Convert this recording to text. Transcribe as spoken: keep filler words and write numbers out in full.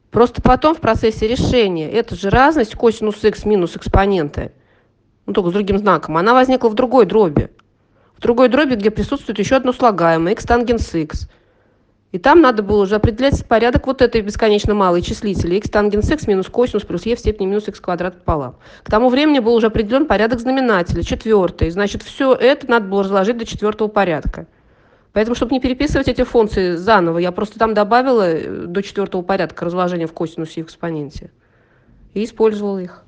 Просто потом в процессе решения эта же разность косинус х минус экспоненты, ну, только с другим знаком, она возникла в другой дроби. В другой дроби, где присутствует еще одно слагаемое, x тангенс x. И там надо было уже определять порядок вот этой бесконечно малой числители. X тангенс x минус косинус плюс e в степени минус x квадрат пополам. К тому времени был уже определен порядок знаменателя, четвертый. Значит, все это надо было разложить до четвертого порядка. Поэтому, чтобы не переписывать эти функции заново, я просто там добавила до четвертого порядка разложения в косинусе и в экспоненте. И использовала их.